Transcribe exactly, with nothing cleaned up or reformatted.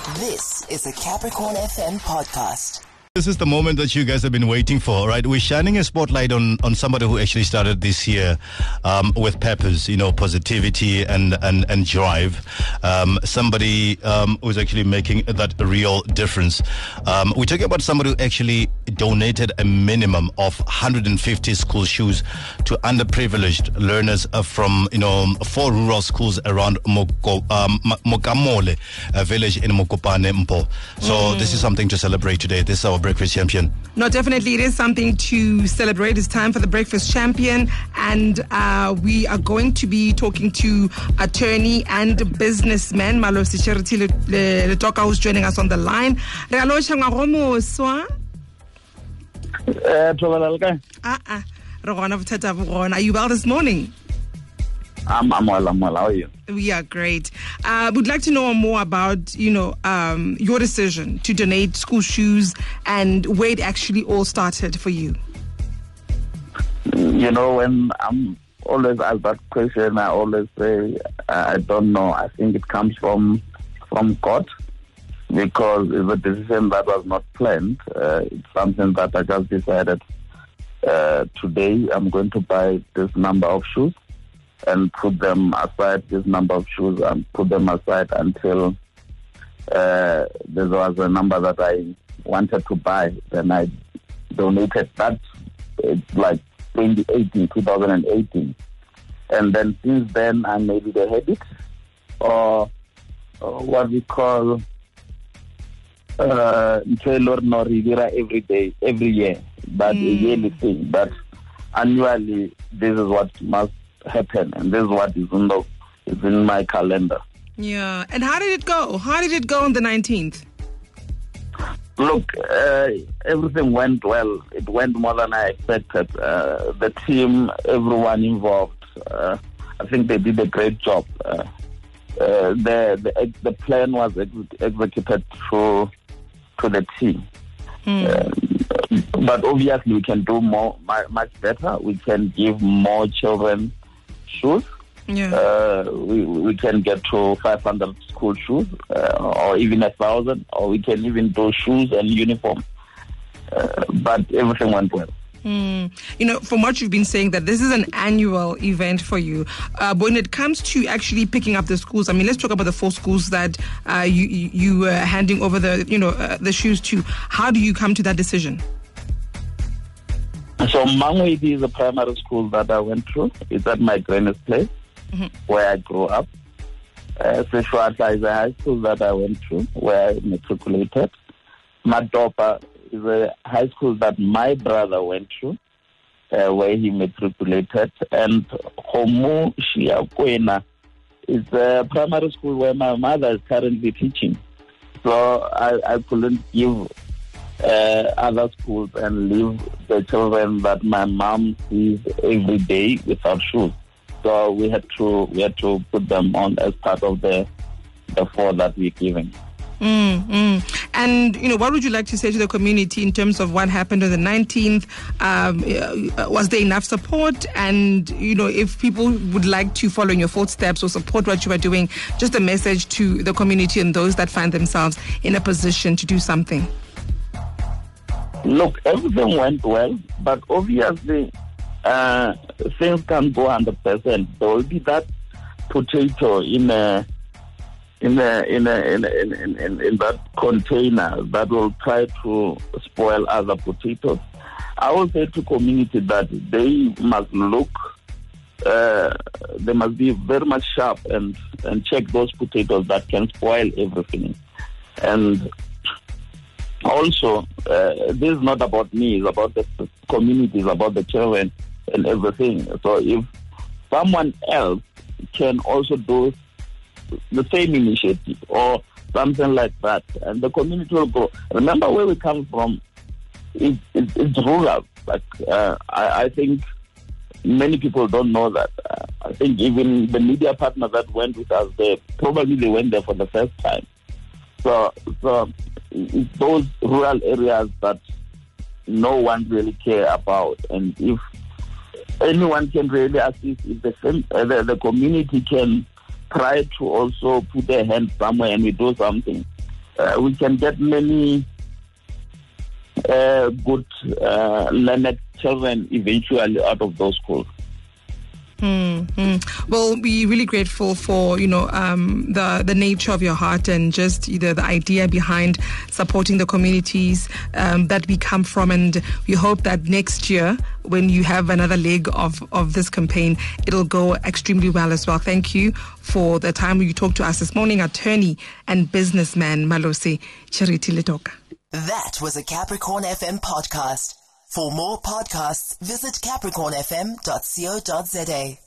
This is a Capricorn F M podcast. This is the moment that you guys have been waiting for, right? We're shining a spotlight on, on somebody who actually started this year um, with purpose, you know, positivity and, and, and drive. Um, somebody um, who's actually making that real difference. Um, we're talking about somebody who actually donated a minimum of one hundred fifty school shoes to underprivileged learners uh, from, you know, four rural schools around Moko, um, Mokamole, a village in Mokopane, Mpo. So mm. this is something to celebrate today. This is our breakfast champion. No, definitely it is something to celebrate. It's time for the breakfast champion, and uh, we are going to be talking to attorney and businessman Malosi Charity Letoka, who's joining us on the line. Are you well this morning? I'm, I'm well, I'm well. How are you? We are great. Uh, we'd like to know more about, you know, um, your decision to donate school shoes and where it actually all started for you. You know, when I'm always asked that question, I always say, I don't know. I think it comes from from God, because it's a decision that was not planned. Uh, it's something that I just decided uh, today I'm going to buy this number of shoes and put them aside, this number of shoes, and put them aside until uh, there was a number that I wanted to buy. Then I donated that. It's like twenty eighteen, twenty eighteen. And then since then, I made it a habit, or, or what we call uh, every day, every year. But mm. a yearly thing. But annually, this is what must happen, and this is what is in, the, is in my calendar. Yeah. And how did it go? How did it go on the nineteenth? Look, uh, everything went well. It went more than I expected. Uh, the team, everyone involved, uh, I think they did a great job. Uh, uh, the, the the plan was ex- executed through to the team. Mm. Uh, but obviously we can do more, much better. We can give more children shoes. Yeah. Uh, we we can get to five hundred school shoes, uh, or even a thousand, or we can even do shoes and uniform. Uh, but everything went well. Mm. You know, from what you've been saying, that this is an annual event for you. Uh, but when it comes to actually picking up the schools, I mean, let's talk about the four schools that uh, you you were uh, handing over the you know uh, the shoes to. How do you come to that decision? So Mangwedi is a primary school that I went through. It's at my granny's place, mm-hmm. where I grew up. Uh, Seshwata is a high school that I went through, where I matriculated. Madopa is a high school that my brother went through, uh, where he matriculated. And Homu Shiakwena is a primary school where my mother is currently teaching. So I, I couldn't give Uh, other schools and leave the children that my mom sees every day without shoes. So we had to we had to put them on as part of the the four that we're giving. Mm, mm. And you know, what would you like to say to the community in terms of what happened on the nineteenth? Um, was there enough support? And you know, if people would like to follow in your footsteps or support what you are doing, just a message to the community and those that find themselves in a position to do something. Look, everything went well, but obviously uh, things can't go one hundred percent. There will be that potato in a in a in a in a, in, in, in, in that container that will try to spoil other potatoes. I will say to community that they must look, uh, they must be very much sharp and and check those potatoes that can spoil everything. And also, uh, this is not about me, it's about the community, it's about the children and everything. So if someone else can also do the same initiative or something like that, and the community will grow. Remember where we come from, it, it, it's rural. Like, uh, I, I think many people don't know that. Uh, I think even the media partner that went with us there, probably they went there for the first time. So, so it's those rural areas that no one really care about. And if anyone can really assist, if the, uh, the, the community can try to also put their hand somewhere and we do something, uh, we can get many uh, good uh, learned children eventually out of those schools. Mm-hmm. Well, we're really grateful for, you know, um, the, the nature of your heart and just either the idea behind supporting the communities um, that we come from. And we hope that next year, when you have another leg of, of this campaign, it'll go extremely well as well. Thank you for the time you talked to us this morning, attorney and businessman Malose Charity Letoka. That was a Capricorn F M podcast. For more podcasts, visit capricorn f m dot co dot za.